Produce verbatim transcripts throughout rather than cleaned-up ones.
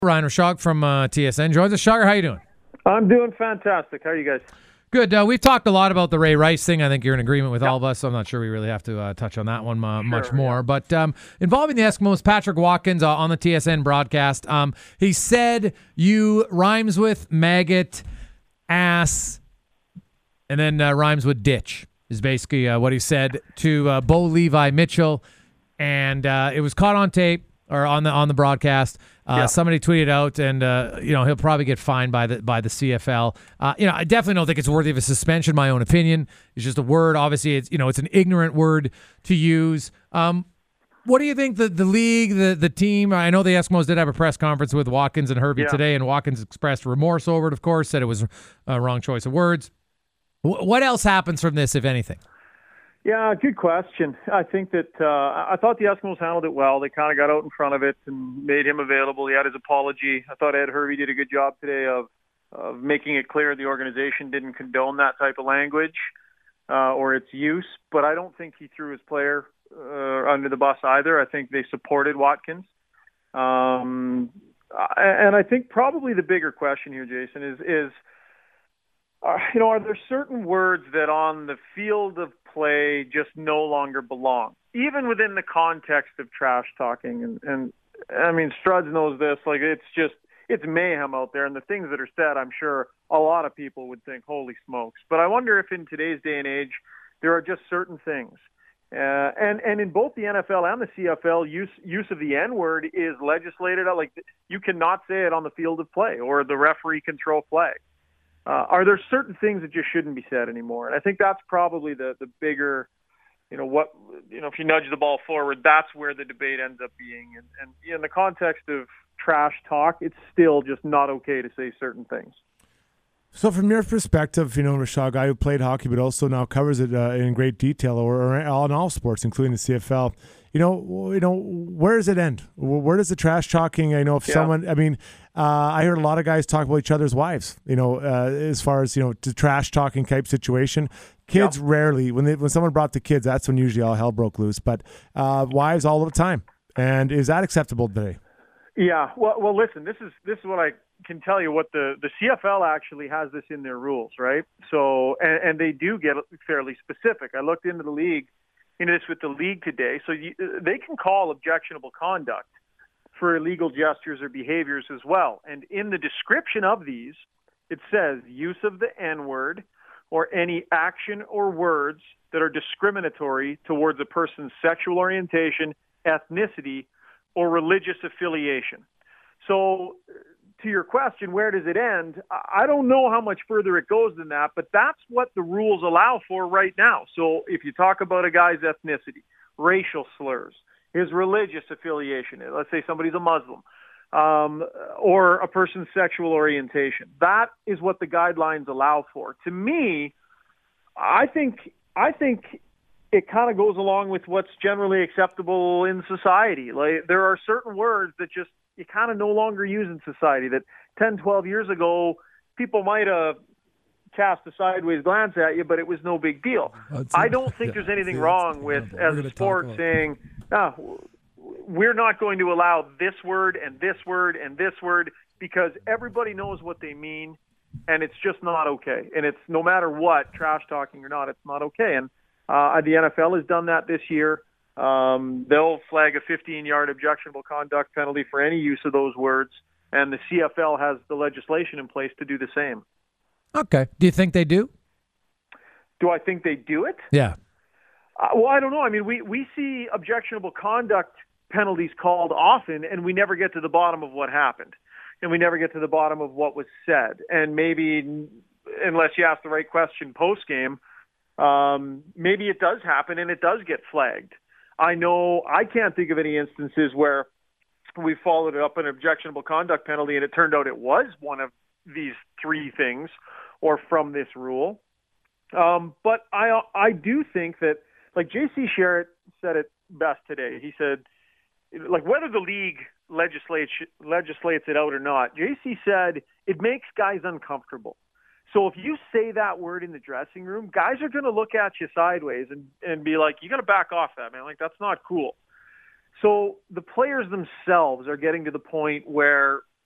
Ryan Rishaug from uh, T S N joins us. Shogger, how you doing? I'm doing fantastic. How are you guys? Good. Uh, we've talked a lot about the Ray Rice thing. I think you're in agreement with Yep. all of us, so I'm not sure we really have to uh, touch on that one uh, much Sure, more. yeah. But um, involving the Eskimos, Patrick Watkins uh, on the T S N broadcast, um, he said you rhymes with maggot, ass, and then uh, rhymes with ditch is basically uh, what he said to uh, Bo Levi Mitchell, and uh, it was caught on tape or on the on the broadcast. Uh, Yeah. Somebody tweeted out, and uh, you know he'll probably get fined by the by the C F L. Uh, you know, I definitely don't think it's worthy of a suspension. My own opinion. It's just a word. Obviously, it's you know it's an ignorant word to use. Um, what do you think the the league, the the team? I know the Eskimos did have a press conference with Watkins and Herbie Yeah. today, and Watkins expressed remorse over it. Of course, said it was a wrong choice of words. W- what else happens from this, if anything? Yeah, good question. I think that uh, I thought the Eskimos handled it well. They kind of got out in front of it and made him available. He had his apology. I thought Ed Hervey did a good job today of of making it clear the organization didn't condone that type of language uh, or its use. But I don't think he threw his player uh, under the bus either. I think they supported Watkins. Um, and I think probably the bigger question here, Jason, is is. Uh, you know, are there certain words that on the field of play just no longer belong, even within the context of trash talking? And, and I mean, Struds knows this. Like, it's just, it's mayhem out there. And the things that are said, I'm sure a lot of people would think, holy smokes. But I wonder if in today's day and age, there are just certain things. Uh, and, and in both the N F L and the C F L, use use of the N-word is legislated. Like, you cannot say it on the field of play, or the referee can throw play. Uh, are there certain things that just shouldn't be said anymore? And I think that's probably the, the bigger, you know, what, you know, if you nudge the ball forward, that's where the debate ends up being. And, and in the context of trash talk, it's still just not okay to say certain things. So from your perspective, you know, Rishaug, guy who played hockey but also now covers it uh, in great detail or, or on all sports, including the C F L, you know, you know, where does it end? Where does the trash talking, I know if Yeah. someone, I mean, uh, I heard a lot of guys talk about each other's wives, you know, uh, as far as, you know, the trash talking type situation. Kids Yeah. rarely, when they, when someone brought the kids, that's when usually all hell broke loose, but uh, wives all the time. And is that acceptable today? Yeah, well, well, listen. This is this is what I can tell you. What the, the C F L actually has this in their rules, right? So, and, and they do get fairly specific. I looked into the league, into this with the league today. So you, they can call objectionable conduct for illegal gestures or behaviors as well. And in the description of these, it says use of the N-word or any action or words that are discriminatory towards a person's sexual orientation, ethnicity, or religious affiliation. So to your question, where does it end? I don't know how much further it goes than that, but that's what the rules allow for right now. So if you talk about a guy's ethnicity, racial slurs, his religious affiliation, let's say somebody's a Muslim, um, or a person's sexual orientation, that is what the guidelines allow for. To me, I think I think it kind of goes along with what's generally acceptable in society. Like, there are certain words that just you kind of no longer use in society that ten, twelve years ago people might have cast a sideways glance at you, but it was no big deal. I don't think Yeah. there's anything See, wrong with, we're as gonna a talk sport, about- saying, ah, we're not going to allow this word and this word and this word because everybody knows what they mean, and it's just not okay. And it's no matter what, trash talking or not, it's not okay. And uh, the N F L has done that this year. Um, they'll flag a fifteen-yard objectionable conduct penalty for any use of those words, and the C F L has the legislation in place to do the same. Okay. Do you think they do? Do I think they do it? Yeah. Uh, well, I don't know. I mean, we, we see objectionable conduct penalties called often, and we never get to the bottom of what happened, and we never get to the bottom of what was said. And maybe, unless you ask the right question post-game, um, maybe it does happen and it does get flagged. I know I can't think of any instances where we followed it up an objectionable conduct penalty and it turned out it was one of these three things or from this rule. Um, but I I do think that, like J C Sherritt said it best today. He said, like, whether the league legislates legislates it out or not, J C said it makes guys uncomfortable. So if you say that word in the dressing room, guys are going to look at you sideways and, and be like, you got to back off that, man. Like, that's not cool. So the players themselves are getting to the point where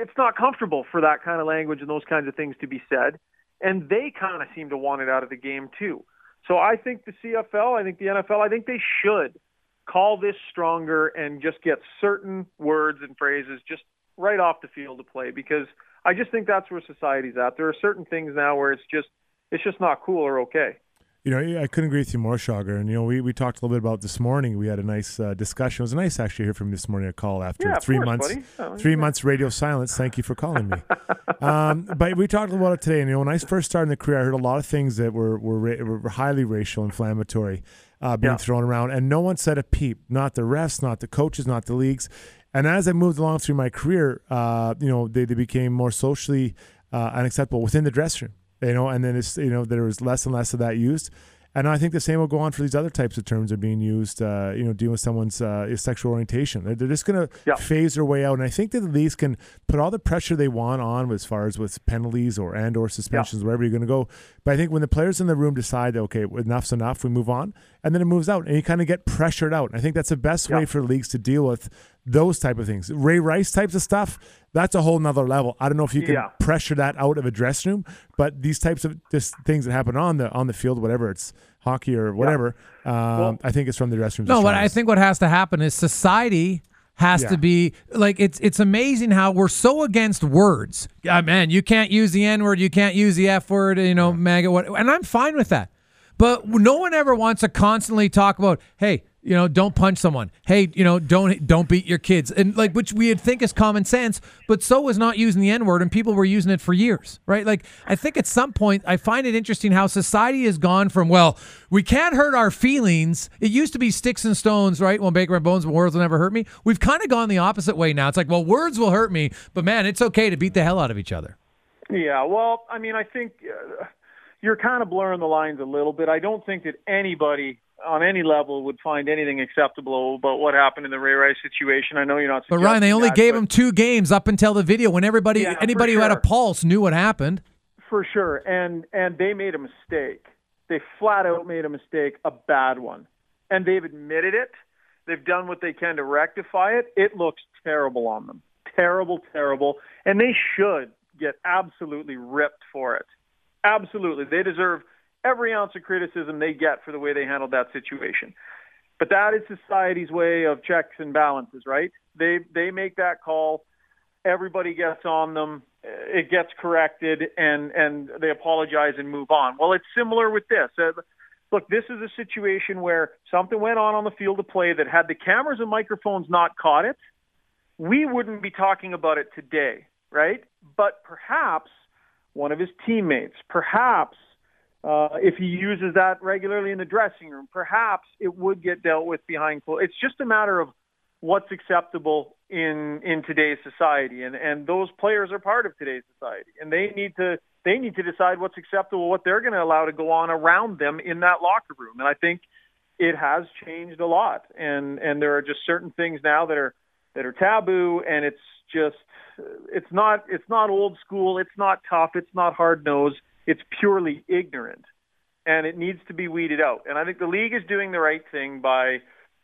it's not comfortable for that kind of language and those kinds of things to be said. And they kind of seem to want it out of the game too. So I think the C F L, I think the N F L, I think they should call this stronger and just get certain words and phrases just right off the field of play, because I just think that's where society's at. There are certain things now where it's just it's just not cool or okay. You know, I couldn't agree with you more, Shagar. And, you know, we, we talked a little bit about this morning. We had a nice uh, discussion. It was nice actually to hear from you this morning, a call after yeah, three course, months oh, three yeah. months radio silence. Thank you for calling me. um, but we talked about it today. And, you know, when I first started in the career, I heard a lot of things that were were, ra- were highly racial, inflammatory, uh, being yeah. thrown around. And no one said a peep, not the refs, not the coaches, not the leagues. And as I moved along through my career, uh, you know, they, they became more socially uh, unacceptable within the dressing room. You know, and then it's, you know, there was less and less of that used. And I think the same will go on for these other types of terms that are being used, uh, you know, dealing with someone's uh, sexual orientation. They're, they're just going to yeah. phase their way out. And I think that the leagues can put all the pressure they want on as far as with penalties or and or suspensions, yeah. wherever you're going to go. But I think when the players in the room decide, okay, enough's enough, we move on, and then it moves out, and you kind of get pressured out. And I think that's the best yeah. way for leagues to deal with those type of things. Ray Rice types of stuff, that's a whole nother level. I don't know if you can yeah. pressure that out of a dressing room, but these types of just things that happen on the on the field, whatever it's hockey or whatever, yeah. um, well, I think it's from the dressing room. No, but I think what has to happen is society has yeah. to be like, it's it's amazing how we're so against words. Yeah, man, you can't use the N word, you can't use the F word, you know, yeah. MAGA, what, and I'm fine with that. But no one ever wants to constantly talk about, hey, you know, don't punch someone. Hey, you know, don't don't beat your kids. And like, which we would think is common sense, but so was not using the N-word, and people were using it for years, right? Like, I think at some point, I find it interesting how society has gone from, well, we can't hurt our feelings. It used to be sticks and stones, right? Well, Baker and Bones, but words will never hurt me. We've kind of gone the opposite way now. It's like, well, words will hurt me, but man, it's okay to beat the hell out of each other. Yeah, well, I mean, I think uh, you're kind of blurring the lines a little bit. I don't think that anybody on any level would find anything acceptable about what happened in the Ray Rice situation. I know you're not. But Ryan, they only that, gave but, him two games up until the video, when everybody, yeah, anybody who sure. had a pulse knew what happened. For sure, and and they made a mistake. They flat out made a mistake, a bad one, and they've admitted it. They've done what they can to rectify it. It looks terrible on them, terrible, terrible, and they should get absolutely ripped for it. Absolutely, they deserve every ounce of criticism they get for the way they handled that situation. But that is society's way of checks and balances, right? They they make that call. Everybody gets on them. It gets corrected, and, and they apologize and move on. Well, it's similar with this. Uh, look, this is a situation where something went on on the field of play that had the cameras and microphones not caught it, we wouldn't be talking about it today, right? But perhaps one of his teammates, perhaps Uh, if he uses that regularly in the dressing room, perhaps it would get dealt with behind closed. It's just a matter of what's acceptable in in today's society, and and those players are part of today's society, and they need to they need to decide what's acceptable, what they're going to allow to go on around them in that locker room. And I think it has changed a lot, and and there are just certain things now that are that are taboo, and it's just it's not it's not old school, it's not tough, it's not hard nosed. It's purely ignorant, and it needs to be weeded out. And I think the league is doing the right thing by,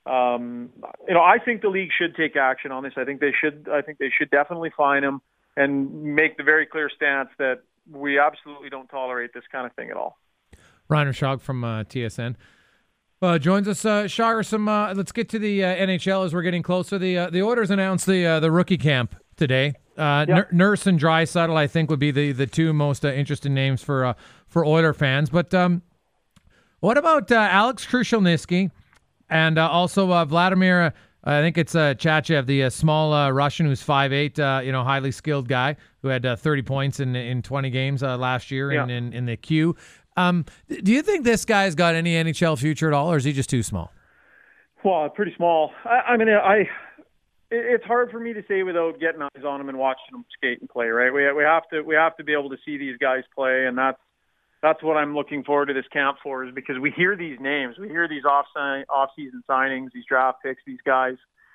um, you know, I think the league should take action on this. I think they should. I think they should definitely fine him and make the very clear stance that we absolutely don't tolerate this kind of thing at all. Ryan Rishaug from uh, T S N uh, joins us. Uh, Shagar, some. Uh, let's get to the uh, N H L as we're getting closer. The uh, the Oilers announced the uh, the rookie camp today. Uh, yep. N- Nurse and Draisaitl, I think, would be the, the two most uh, interesting names for uh, for Oiler fans. But um, what about uh, Alex Krushelnyski and uh, also uh, Vladimir? Uh, I think it's uh, Chachev, the uh, small uh, Russian who's five eight, uh, you know, highly skilled guy who had uh, thirty points in in twenty games uh, last year yeah. in, in in the Q. Um, do you think this guy's got any N H L future at all, or is he just too small? Well, pretty small. I, I mean, I. It's hard for me to say without getting eyes on them and watching them skate and play, right? We we have to we have to be able to see these guys play, and that's that's what I'm looking forward to this camp for, is because we hear these names, we hear these off off season signings, these draft picks, these guys,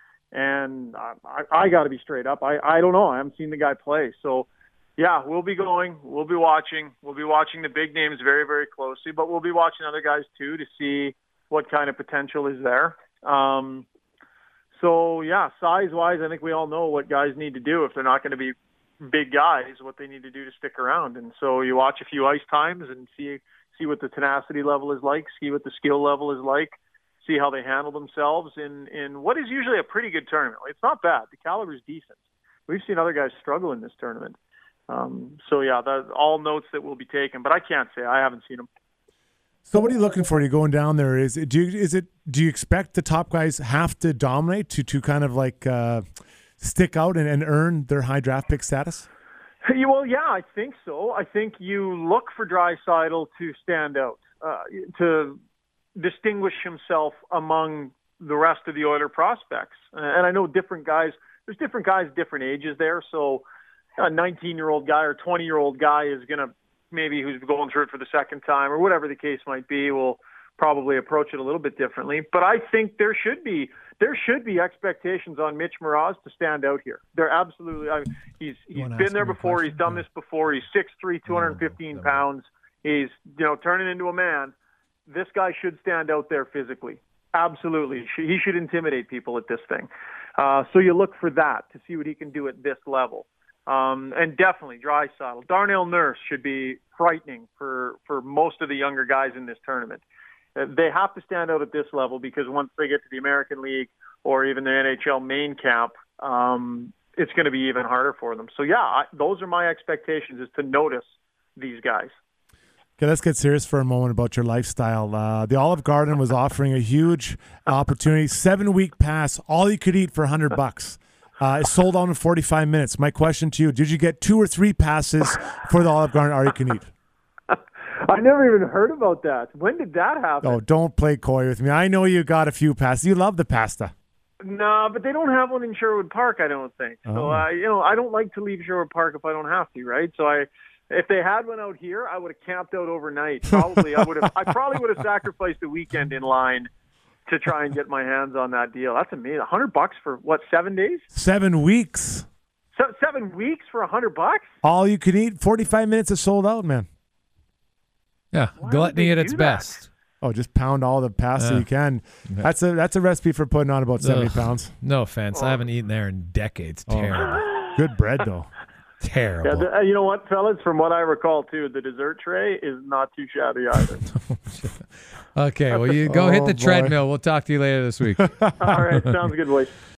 and I, I, I got to be straight up. I I don't know. I haven't seen the guy play, so yeah, we'll be going, we'll be watching, we'll be watching the big names very very closely, but we'll be watching other guys too to see what kind of potential is there. Um, So, yeah, size-wise, I think we all know what guys need to do if they're not going to be big guys what they need to do to stick around. And so you watch a few ice times and see see what the tenacity level is like, see what the skill level is like, see how they handle themselves in, in what is usually a pretty good tournament. It's not bad. The caliber is decent. We've seen other guys struggle in this tournament. Um, so, yeah, that's all notes that will be taken. But I can't say. I haven't seen them. So what are you looking for? You going down there? Is it, do you, is it do you expect the top guys have to dominate to to kind of like uh, stick out and, and earn their high draft pick status? Well, yeah, I think so. I think you look for Draisaitl to stand out, uh, to distinguish himself among the rest of the Oiler prospects. And I know different guys. There's different guys, different ages there. So a nineteen-year-old guy or twenty-year-old guy is going to maybe who's going through it for the second time or whatever the case might be will probably approach it a little bit differently. But I think there should be there should be expectations on Mitch Moroz to stand out here. They're absolutely. I mean, he's he's been there before. He's done this before. He's six three, two hundred fifteen pounds. He's you know turning into a man. This guy should stand out there physically. Absolutely, he should intimidate people at this thing. Uh, so you look for that to see what he can do at this level. Um, and definitely Draisaitl. Darnell Nurse should be frightening for, for most of the younger guys in this tournament. Uh, they have to stand out at this level because once they get to the American League or even the N H L main camp, um, it's going to be even harder for them. So, yeah, I, those are my expectations, is to notice these guys. Okay, let's get serious for a moment about your lifestyle. Uh, the Olive Garden was offering a huge opportunity, seven-week pass, all you could eat for one hundred bucks. Uh, it sold out in forty-five minutes. My question to you, did you get two or three passes for the Olive Garden all you can eat? I never even heard about that. When did that happen? Oh, don't play coy with me. I know you got a few passes. You love the pasta. No, but they don't have one in Sherwood Park, I don't think. So, Oh. uh, you know, I don't like to leave Sherwood Park if I don't have to, right? So I, if they had one out here, I would have camped out overnight. Probably, I would have. I probably would have sacrificed a weekend in line to try and get my hands on that deal. That's amazing. A hundred bucks for what? Seven days? Seven weeks. So, seven weeks for a hundred bucks? All you can eat. forty-five minutes is sold out, man. Yeah, Why gluttony would they at its do that? best. Oh, just pound all the pasta Yeah. you can. That's a that's a recipe for putting on about seventy Ugh. pounds. No offense, I haven't eaten there in decades. Terrible, Good bread though. terrible. Yeah, the, uh, you know what, fellas? From what I recall, too, the dessert tray is not too shabby either. Okay, well, you go hit Oh, the boy. treadmill. We'll talk to you later this week. All right, sounds good, boys.